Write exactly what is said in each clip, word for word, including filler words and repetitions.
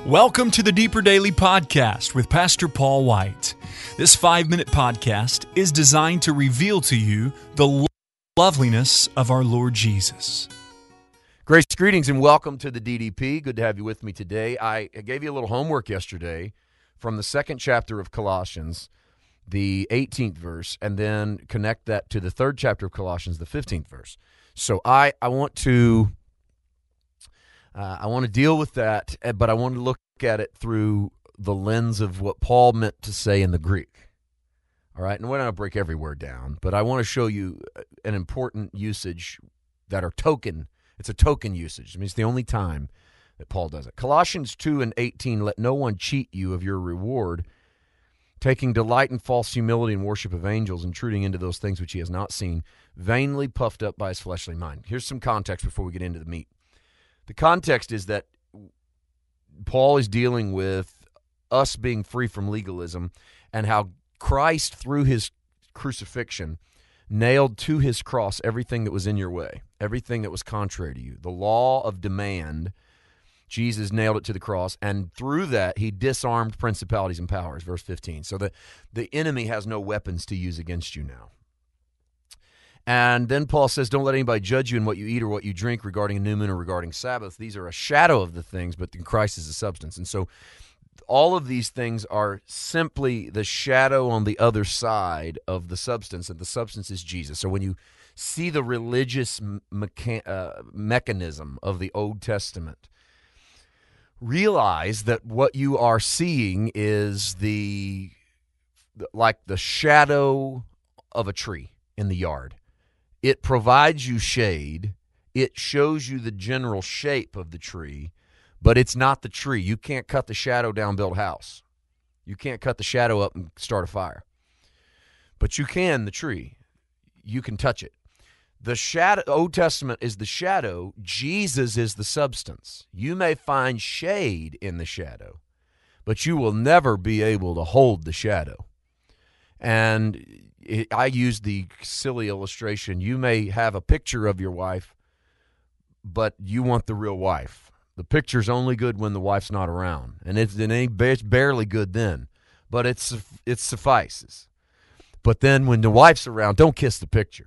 Welcome to the Deeper Daily Podcast with Pastor Paul White. This five-minute podcast is designed to reveal to you the loveliness of our Lord Jesus. Grace, greetings, and welcome to the D D P. Good to have you with me today. I gave you a little homework yesterday from the second chapter of Colossians, the eighteenth verse, and then connect that to the third chapter of Colossians, the fifteenth verse. So I, I want to... Uh, I want to deal with that, but I want to look at it through the lens of what Paul meant to say in the Greek. All right, and we're not going to break every word down, but I want to show you an important usage that are token. It's a token usage. I mean, it's the only time that Paul does it. Colossians two and eighteen, let no one cheat you of your reward, taking delight in false humility and worship of angels, intruding into those things which he has not seen, vainly puffed up by his fleshly mind. Here's some context before we get into the meat. The context is that Paul is dealing with us being free from legalism and how Christ, through his crucifixion, nailed to his cross everything that was in your way, everything that was contrary to you. The law of demand, Jesus nailed it to the cross, and through that, he disarmed principalities and powers, verse fifteen. So the, the enemy has no weapons to use against you now. And then Paul says, don't let anybody judge you in what you eat or what you drink regarding a new moon or regarding Sabbath. These are a shadow of the things, but Christ is the substance. And so all of these things are simply the shadow on the other side of the substance, and the substance is Jesus. So when you see the religious mecha- uh, mechanism of the Old Testament, realize that what you are seeing is the like the shadow of a tree in the yard. It provides you shade. It shows you the general shape of the tree, but it's not the tree. You can't cut the shadow down, build a house. You can't cut the shadow up and start a fire. But you can the tree. You can touch it. The shadow, Old Testament is the shadow. Jesus is the substance. You may find shade in the shadow, but you will never be able to hold the shadow. And I use the silly illustration. You may have a picture of your wife, but you want the real wife. The picture's only good when the wife's not around, and it's, it ain't, it's barely good then, but it's it suffices. But then when the wife's around, don't kiss the picture.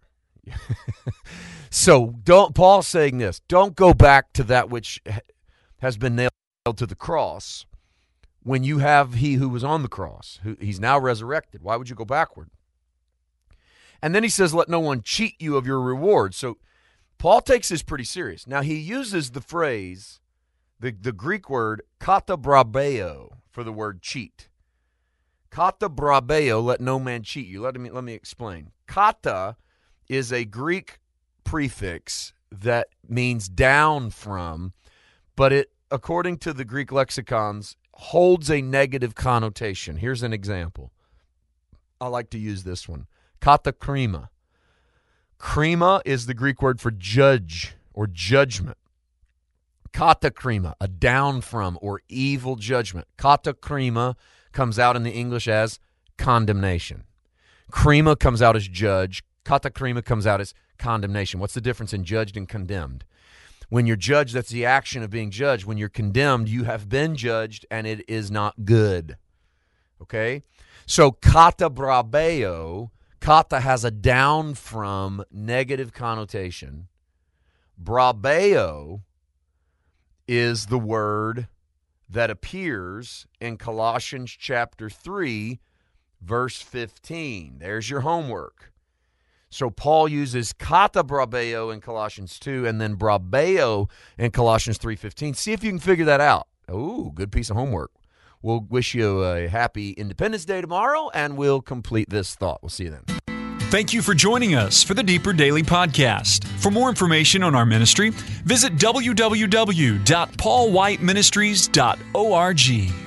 So don't. Paul's saying this: don't go back to that which has been nailed to the cross when you have he who was on the cross. Who, he's now resurrected. Why would you go backward? And then he says, let no one cheat you of your reward. So Paul takes this pretty serious. Now, he uses the phrase, the, the Greek word, kata brabeo, for the word cheat. Kata brabeo, let no man cheat you. Let me, let me explain. Kata is a Greek prefix that means down from, but it, according to the Greek lexicons, holds a negative connotation. Here's an example. I like to use this one. Katakrima. Krima is the Greek word for judge or judgment. Katakrima, a down from or evil judgment. Katakrima comes out in the English as condemnation. Krima comes out as judge. Katakrima comes out as condemnation. What's the difference in judged and condemned? When you're judged, that's the action of being judged. When you're condemned, you have been judged and it is not good. Okay? So kata brabeo, kata has a down from negative connotation. Brabeo is the word that appears in Colossians chapter three, verse fifteen. There's your homework. So Paul uses kata brabeo in Colossians two and then brabeo in Colossians three fifteen. See if you can figure that out. Ooh, good piece of homework. We'll wish you a happy Independence Day tomorrow, and we'll complete this thought. We'll see you then. Thank you for joining us for the Deeper Daily Podcast. For more information on our ministry, visit w w w dot paul white ministries dot org.